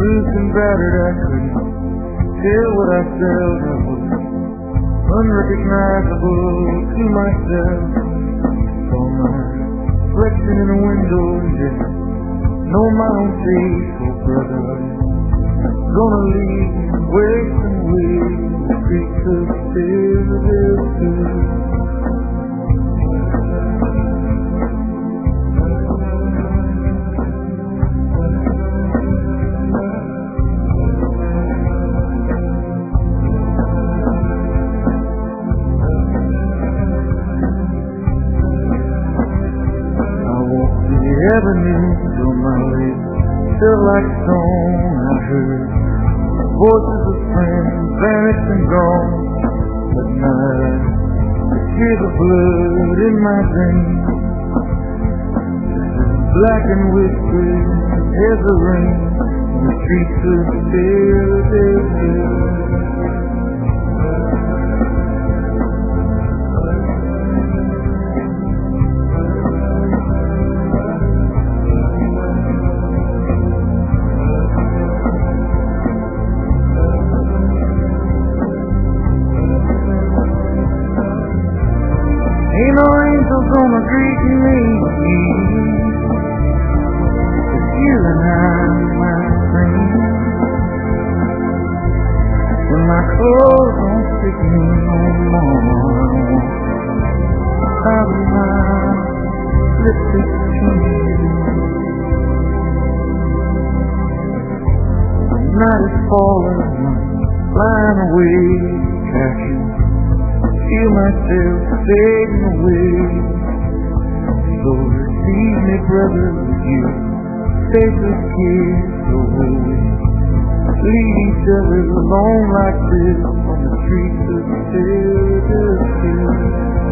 loose and battered, I couldn't tell what I felt. I was unrecognizable to myself. Saw my reflection in a window and didn't know my own face. Oh brother, gonna leave wasting away the streets of Philadelphia. Avenues on my way felt like stone. I heard voices of friends vanished and gone. But now I hear the blood in my veins, black and whispering as the rain on the streets of Philadelphia. Ain't no angels gonna greet me. It's you and I, my friend. When my clothes don't fit me no more, how do I slip this to you? The night is falling, I'm flying away, catching. Feel myself fading away. So receive me, brother, with you. Take this kiss away. Leave each other alone like this on the streets of Philadelphia.